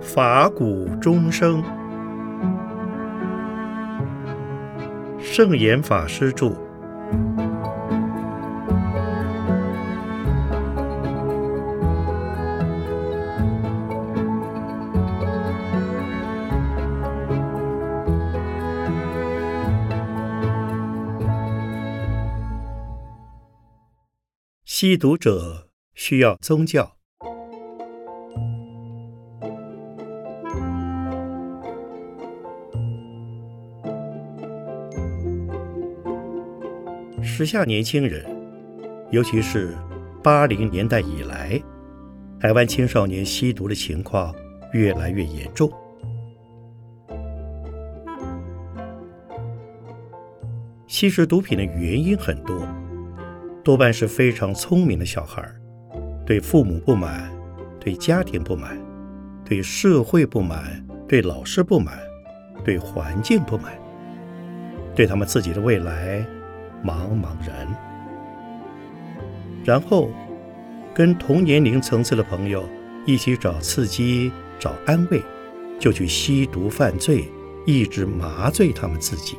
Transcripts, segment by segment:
法鼓钟声。圣严法师著。吸毒者需要宗教。时下年轻人，尤其是80年代以来，台湾青少年吸毒的情况越来越严重。吸食毒品的原因很多，多半是非常聪明的小孩，对父母不满，对家庭不满，对社会不满，对老师不满，对环境不满，对他们自己的未来茫茫然。然后跟同年龄层次的朋友一起找刺激，找安慰，就去吸毒犯罪，一直麻醉他们自己。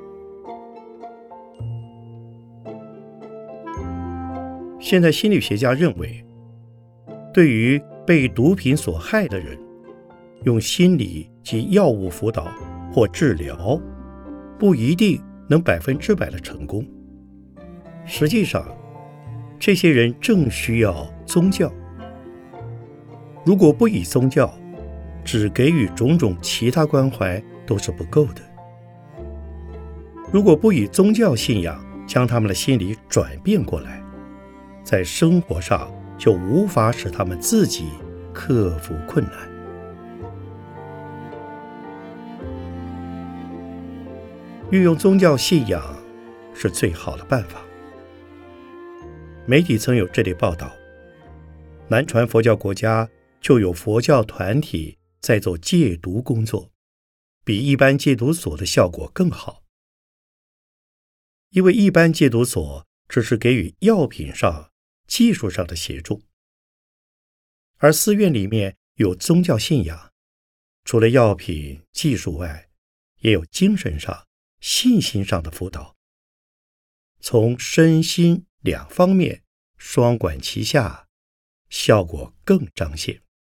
现在心理学家认为，对于被毒品所害的人，用心理及药物辅导或治疗，不一定能100%的成功。实际上，这些人正需要宗教。如果不以宗教，只给予种种其他关怀都是不够的。如果不以宗教信仰将他们的心理转变过来，在生活上就无法使他们自己克服困难。运用宗教信仰是最好的办法。媒体曾有这类报道，南传佛教国家就有佛教团体在做戒毒工作，比一般戒毒所的效果更好。因为一般戒毒所只是给予药品上、技术上的协助，而寺院里面有宗教信仰，除了药品、技术外，也有精神上、信心上的辅导，从身心两方面双管齐下，效果更彰显。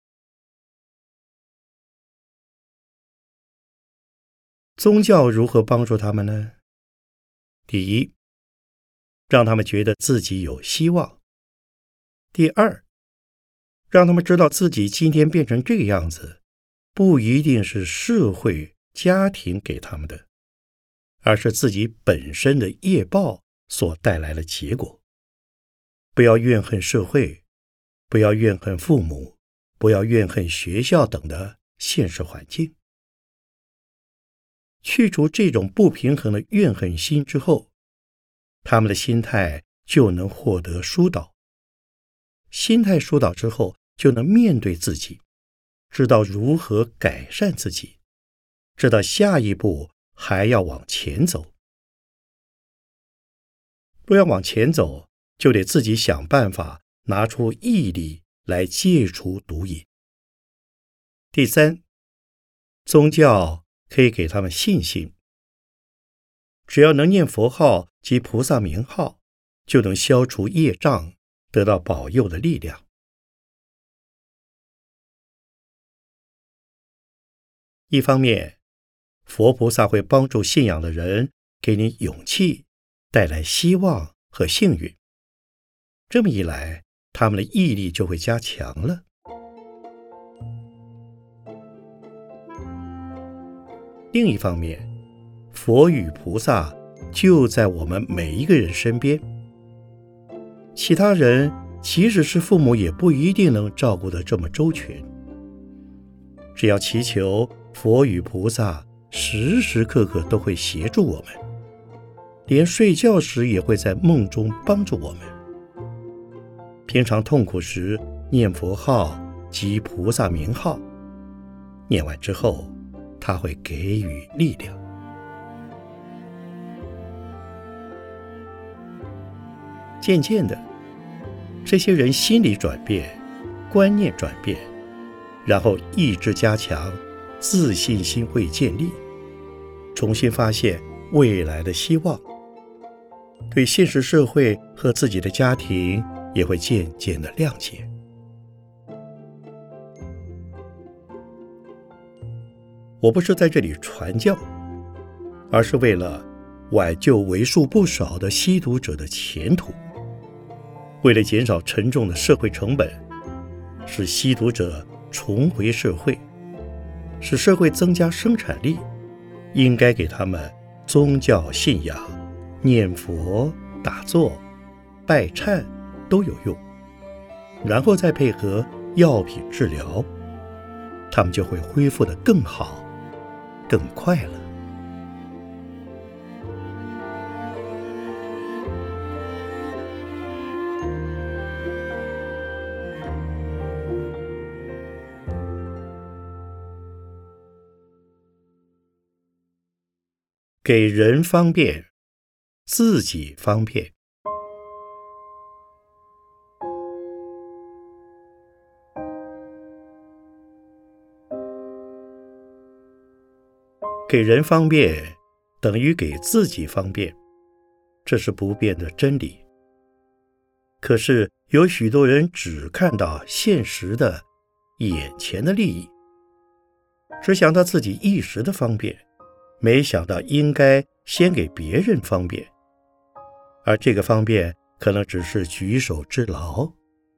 宗教如何帮助他们呢？第一，让他们觉得自己有希望。第二，让他们知道自己今天变成这个样子，不一定是社会、家庭给他们的，而是自己本身的业报所带来的结果。不要怨恨社会，不要怨恨父母，不要怨恨学校等的现实环境。去除这种不平衡的怨恨心之后，他们的心态就能获得疏导。心态疏导之后，就能面对自己，知道如何改善自己，知道下一步还要往前走。若要往前走，就得自己想办法拿出毅力来戒除毒瘾。第三，宗教可以给他们信心，只要能念佛号及菩萨名号，就能消除业障，得到保佑的力量。一方面，佛菩萨会帮助信仰的人，给你勇气，带来希望和幸运。这么一来，他们的毅力就会加强了。另一方面，佛与菩萨就在我们每一个人身边。其他人即使是父母，也不一定能照顾得这么周全。只要祈求，佛与菩萨时时刻刻都会协助我们，连睡觉时也会在梦中帮助我们。平常痛苦时念佛号及菩萨名号，念完之后他会给予力量。渐渐的，这些人心理转变，观念转变， 然后意志加强，自信心会建立，重新发现未来的希望，对现实社会和自己的家庭也会渐渐的谅解。我不是在这里传教，而是为了挽救为数不少的吸毒者的前途，为了减少沉重的社会成本，使吸毒者重回社会，使社会增加生产力，应该给他们宗教信仰，念佛、打坐、拜忏都有用，然后再配合药品治疗，他们就会恢复得更好、更快了。给人方便，自己方便。给人方便等于给自己方便，这是不变的真理。可是有许多人只看到现实的眼前的利益，只想到自己一时的方便，没想到应该先给别人方便，而这个方便可能只是举手之劳。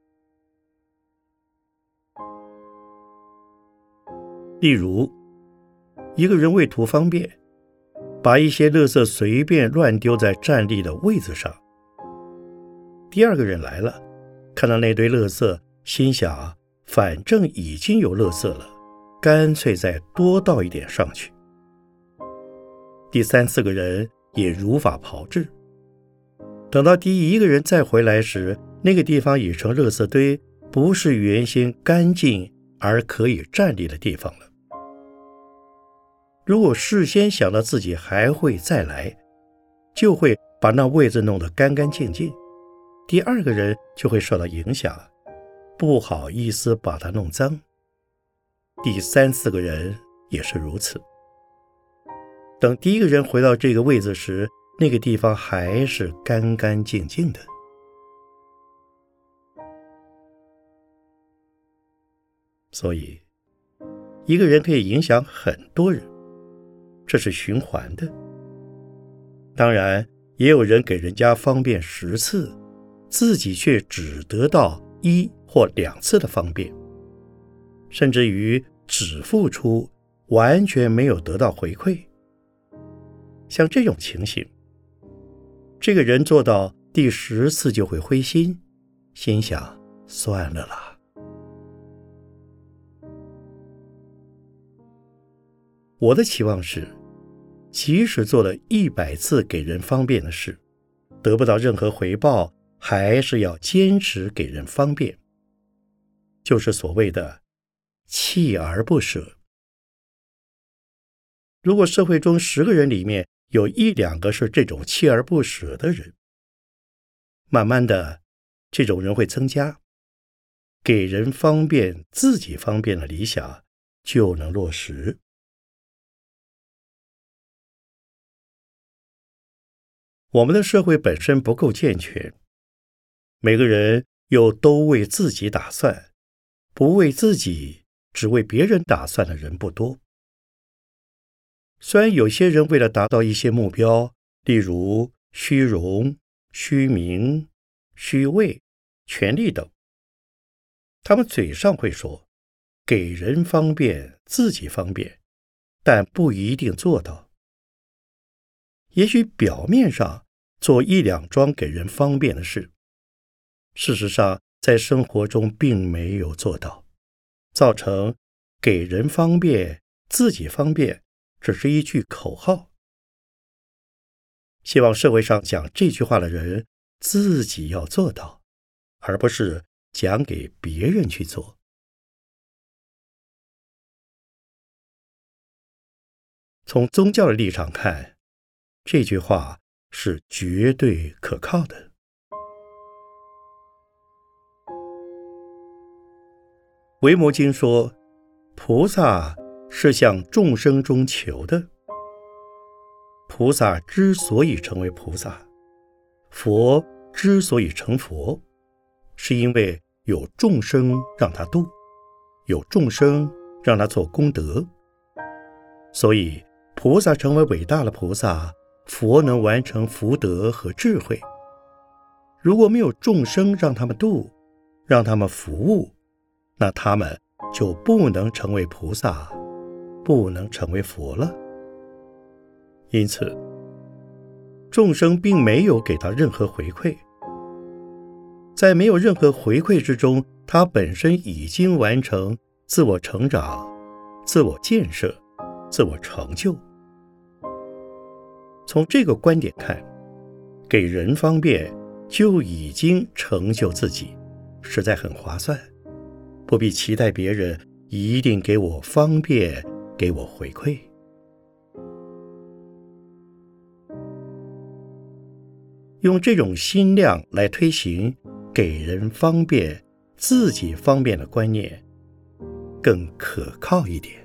例如，一个人为图方便，把一些垃圾随便乱丢在站立的位子上。第二个人来了，看到那堆垃圾，心想反正已经有垃圾了，干脆再多倒一点上去。第三四个人也如法炮制，等到第一个人再回来时，那个地方已成垃圾堆，不是原先干净而可以站立的地方了。如果事先想到自己还会再来，就会把那位子弄得干干净净，第二个人就会受到影响，不好意思把它弄脏。第三四个人也是如此。等第一个人回到这个位子时，那个地方还是干干净净的。所以，一个人可以影响很多人，这是循环的。当然，也有人给人家方便10次，自己却只得到1或2次的方便，甚至于只付出，完全没有得到回馈。像这种情形，这个人做到第10次就会灰心，心想算了啦。我的期望是，即使做了100次给人方便的事，得不到任何回报，还是要坚持给人方便，就是所谓的锲而不舍。如果社会中10个人里面有1、2个是这种锲而不舍的人，慢慢的，这种人会增加，给人方便、自己方便的理想就能落实。我们的社会本身不够健全，每个人又都为自己打算，不为自己，只为别人打算的人不多。虽然有些人为了达到一些目标，例如虚荣、虚名、虚位、权力等，他们嘴上会说给人方便、自己方便，但不一定做到。也许表面上做1、2桩给人方便的事，事实上在生活中并没有做到，造成给人方便、自己方便只是一句口号。希望社会上讲这句话的人自己要做到，而不是讲给别人去做。从宗教的立场看，这句话是绝对可靠的。维摩经说， 菩萨是向众生中求的。菩萨之所以成为菩萨，佛之所以成佛，是因为有众生让他度，有众生让他做功德。所以菩萨成为伟大的菩萨，佛能完成福德和智慧。如果没有众生让他们度，让他们服务，那他们就不能成为菩萨，不能成为佛了。因此，众生并没有给他任何回馈。在没有任何回馈之中，他本身已经完成自我成长、自我建设、自我成就。从这个观点看，给人方便就已经成就自己，实在很划算，不必期待别人一定给我方便，给我回馈。用这种心量来推行给人方便、自己方便的观念，更可靠一点。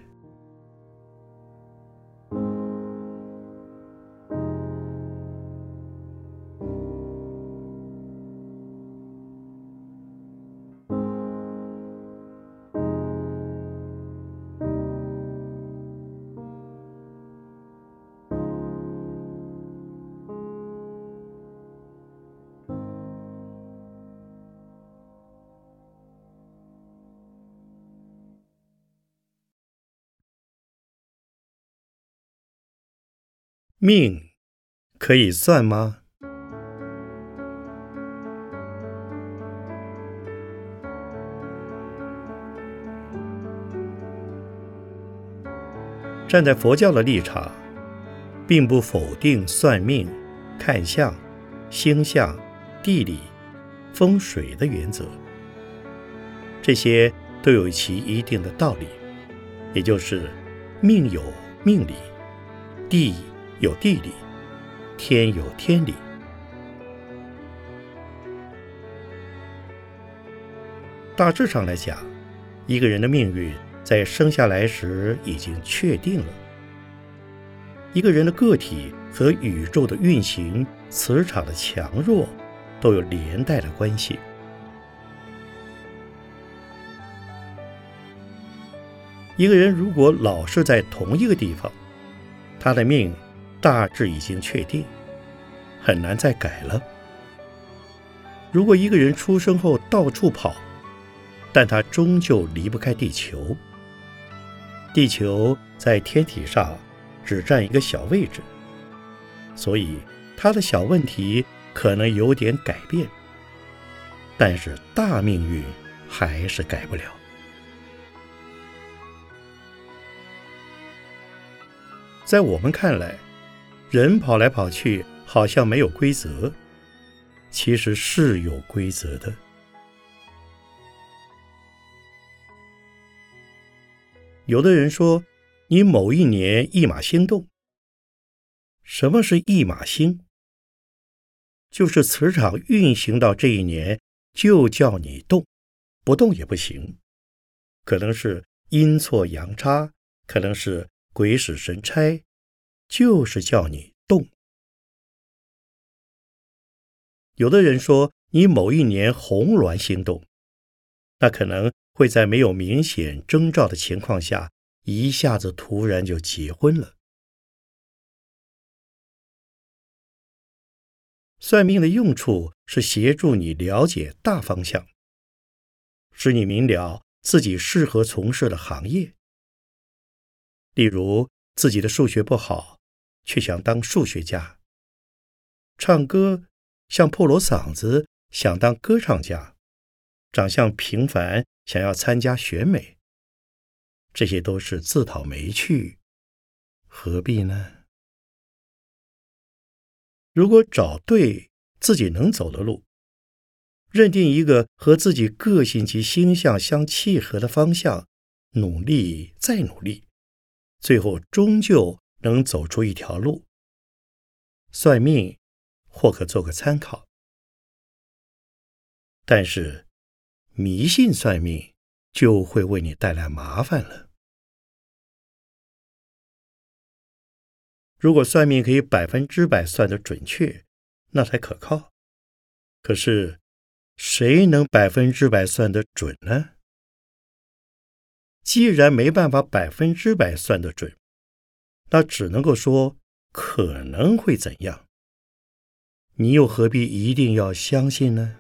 命可以算吗？站在佛教的立场，并不否定算命、看相、星象、地理、风水的原则，这些都有其一定的道理，也就是命有命理，地有地理，天有天理。大致上来讲，一个人的命运在生下来时已经确定了。一个人的个体和宇宙的运行、磁场的强弱都有连带的关系。一个人如果老是在同一个地方，他的命大致已经确定，很难再改了。如果一个人出生后到处跑，但他终究离不开地球。地球在天体上只占一个小位置，所以他的小问题可能有点改变，但是大命运还是改不了。在我们看来，人跑来跑去好像没有规则，其实是有规则的。有的人说，你某一年驿马星动。什么是驿马星？就是磁场运行到这一年，就叫你动，不动也不行。可能是阴错阳差，可能是鬼使神差，就是叫你动。有的人说，你某一年红鸾星动，那可能会在没有明显征兆的情况下，一下子突然就结婚了。算命的用处是协助你了解大方向，使你明了自己适合从事的行业。例如，自己的数学不好，却想当数学家；唱歌像破锣嗓子，想当歌唱家；长相平凡，想要参加选美。这些都是自讨没趣，何必呢？如果找对自己能走的路，认定一个和自己个性及星象相契合的方向，努力再努力，最后终究能走出一条路。算命或可做个参考，但是迷信算命就会为你带来麻烦了。 如果算命可以100%算得准确，那才可靠。可是谁能100%算得准呢？既然没办法100%算得准，那只能够说可能会怎样。你又何必一定要相信呢？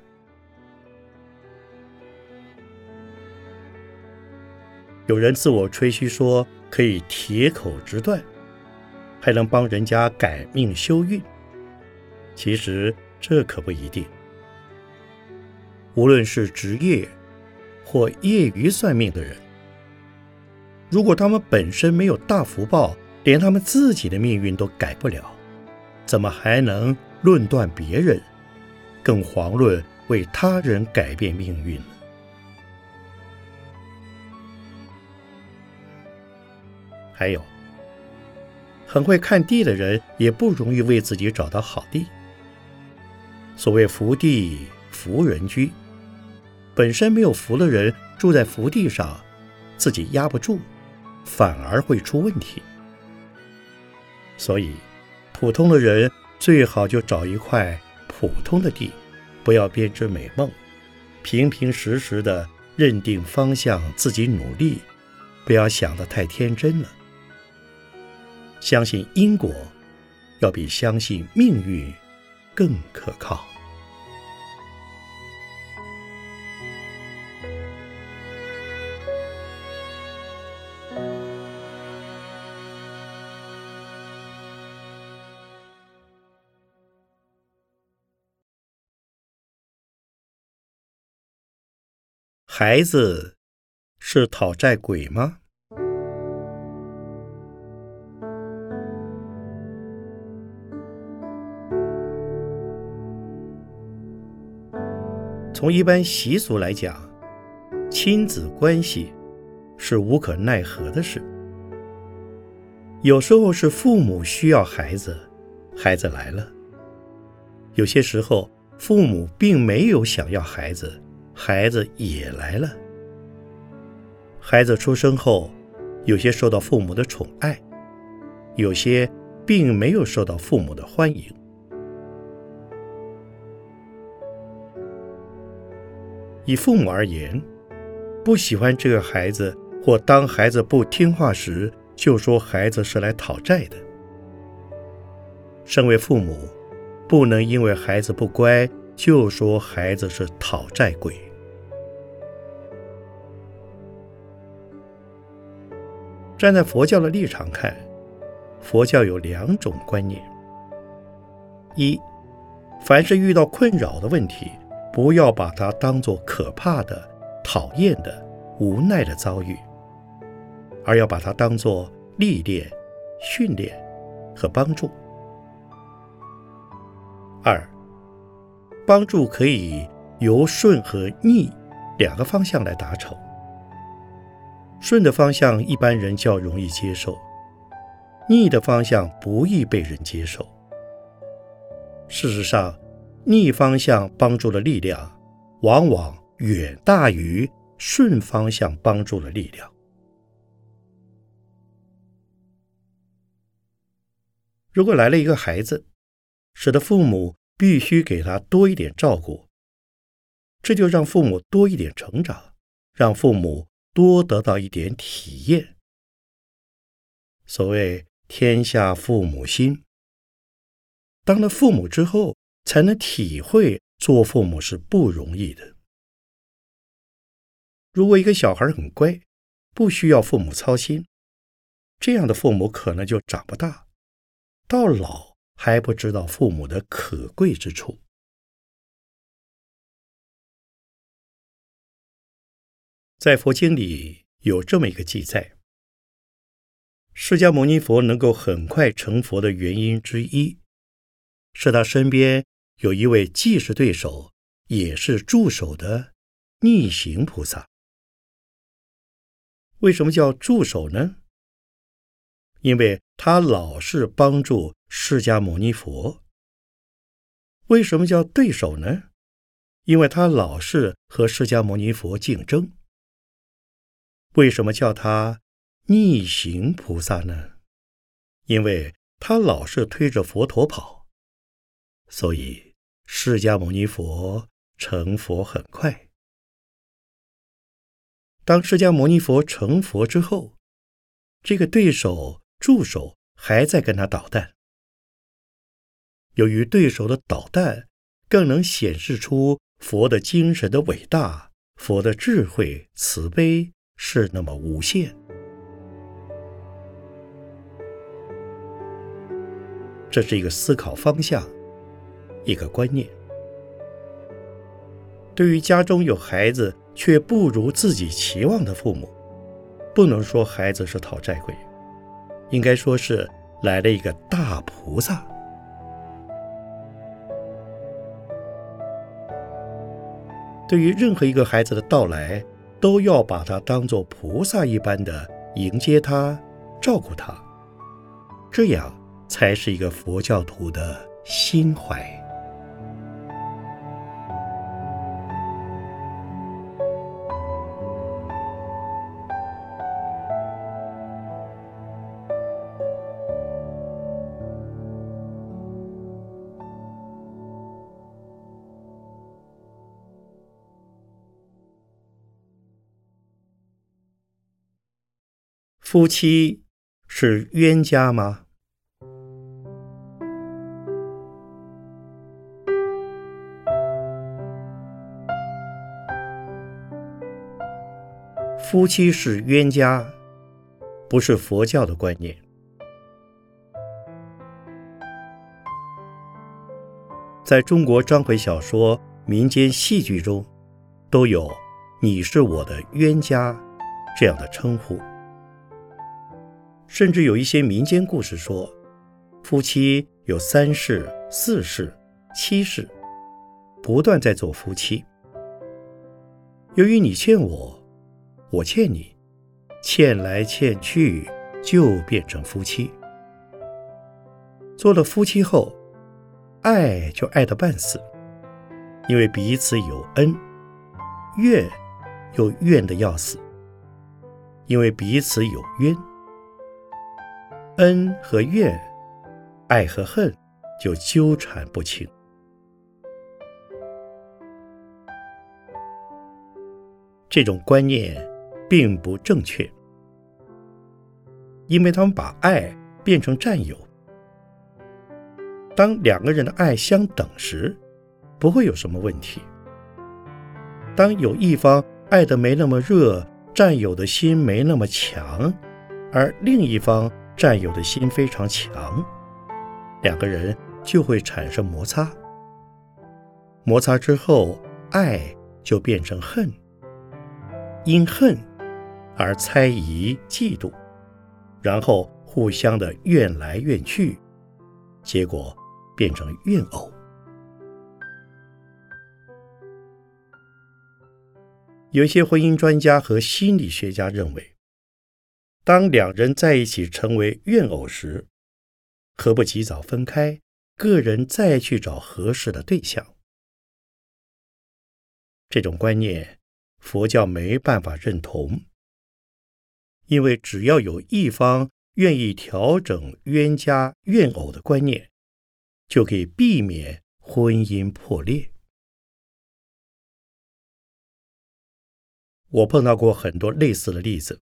有人自我吹嘘说可以铁口直断，还能帮人家改命修运，其实这可不一定。无论是职业或业余算命的人，如果他们本身没有大福报，连他们自己的命运都改不了，怎么还能论断别人，更遑论为他人改变命运呢？还有，很会看地的人也不容易为自己找到好地。所谓福地福人居，本身没有福的人住在福地上，自己压不住，反而会出问题。所以普通的人最好就找一块普通的地，不要编织美梦，平平实实的认定方向，自己努力，不要想得太天真了。相信因果要比相信命运更可靠。孩子是讨债鬼吗？从一般习俗来讲，亲子关系是无可奈何的事。有时候是父母需要孩子，孩子来了；有些时候父母并没有想要孩子，孩子也来了。孩子出生后，有些受到父母的宠爱，有些并没有受到父母的欢迎。以父母而言，不喜欢这个孩子，或当孩子不听话时，就说孩子是来讨债的。身为父母，不能因为孩子不乖，就说孩子是讨债鬼。站在佛教的立场看，佛教有2种观念：一，凡是遇到困扰的问题，不要把它当作可怕的、讨厌的、无奈的遭遇，而要把它当作历练、训练和帮助。二，帮助可以由顺和逆2个方向来达成。顺的方向一般人较容易接受，逆的方向不易被人接受。事实上，逆方向帮助的力量往往远大于顺方向帮助的力量。如果来了一个孩子，使得父母必须给他多一点照顾，这就让父母多一点成长，让父母多得到一点体验。所谓天下父母心，当了父母之后，才能体会做父母是不容易的。如果一个小孩很乖，不需要父母操心，这样的父母可能就长不大，到老还不知道父母的可贵之处。在佛经里有这么一个记载，释迦牟尼佛能够很快成佛的原因之一，是他身边有一位既是对手也是助手的逆行菩萨。为什么叫助手呢？因为他老是帮助释迦牟尼佛。为什么叫对手呢？因为他老是和释迦牟尼佛竞争。为什么叫他逆行菩萨呢？因为他老是推着佛陀跑，所以释迦牟尼佛成佛很快。当释迦牟尼佛成佛之后，这个对手助手还在跟他捣蛋。由于对手的捣蛋更能显示出佛的精神的伟大，佛的智慧慈悲是那么无限。这是一个思考方向，一个观念。对于家中有孩子却不如自己期望的父母，不能说孩子是讨债鬼，应该说是来了一个大菩萨。对于任何一个孩子的到来，都要把他当作菩萨一般的迎接他，照顾他，这样才是一个佛教徒的心怀。夫妻是冤家吗？夫妻是冤家，不是佛教的观念。在中国章回小说、民间戏剧中，都有“你是我的冤家”这样的称呼。甚至有一些民间故事说，夫妻有3世、4世、7世，不断在做夫妻。由于你欠我，我欠你，欠来欠去，就变成夫妻。做了夫妻后，爱就爱得半死，因为彼此有恩；怨又怨得要死，因为彼此有冤。恩和怨，爱和恨就纠缠不清。这种观念并不正确，因为他们把爱变成占有。当2个人的爱相等时，不会有什么问题。当有一方爱得没那么热，占有的心没那么强，而另一方占有的心非常强，2个人就会产生摩擦。摩擦之后，爱就变成恨，因恨而猜疑、嫉妒，然后互相的怨来怨去，结果变成怨偶。有些婚姻专家和心理学家认为，当2人在一起成为怨偶时，何不及早分开，个人再去找合适的对象？这种观念，佛教没办法认同，因为只要有一方愿意调整冤家怨偶的观念，就可以避免婚姻破裂。我碰到过很多类似的例子，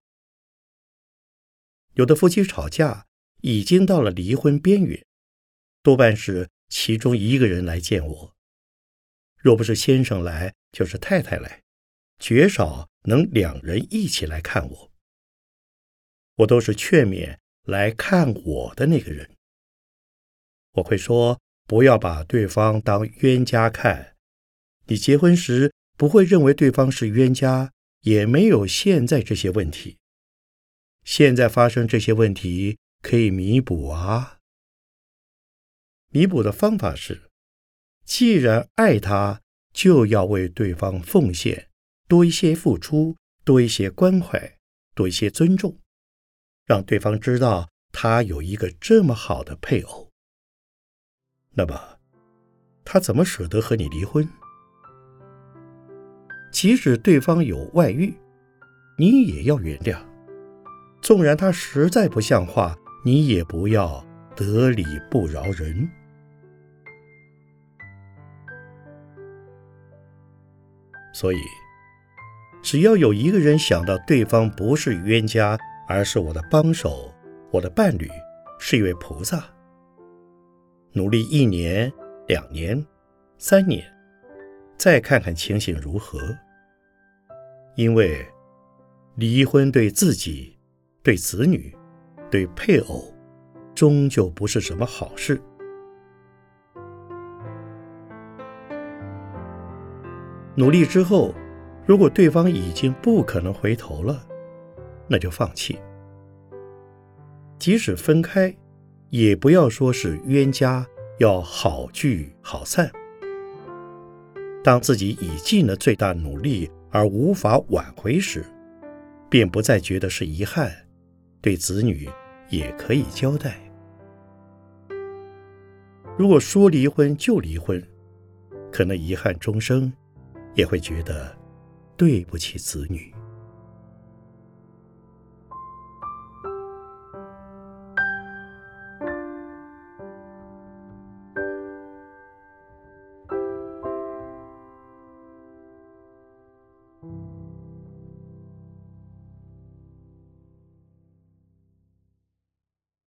有的夫妻吵架已经到了离婚边缘，多半是其中一个人来见我，若不是先生来，就是太太来，绝少能2人一起来看我。我都是劝勉来看我的那个人。我会说，不要把对方当冤家看，你结婚时不会认为对方是冤家，也没有现在这些问题。现在发生这些问题可以弥补啊。弥补的方法是，既然爱他，就要为对方奉献，多一些付出，多一些关怀，多一些尊重，让对方知道他有一个这么好的配偶。那么他怎么舍得和你离婚？即使对方有外遇，你也要原谅。纵然他实在不像话，你也不要得理不饶人。所以，只要有一个人想到对方不是冤家，而是我的帮手，我的伴侣，是一位菩萨，努力1年、2年、3年，再看看情形如何。因为离婚对自己、对子女、对配偶，终究不是什么好事。努力之后，如果对方已经不可能回头了，那就放弃。即使分开，也不要说是冤家，要好聚好散。当自己已尽了最大努力而无法挽回时，便不再觉得是遗憾，对子女也可以交代。如果说离婚就离婚，可能遗憾终生，也会觉得对不起子女。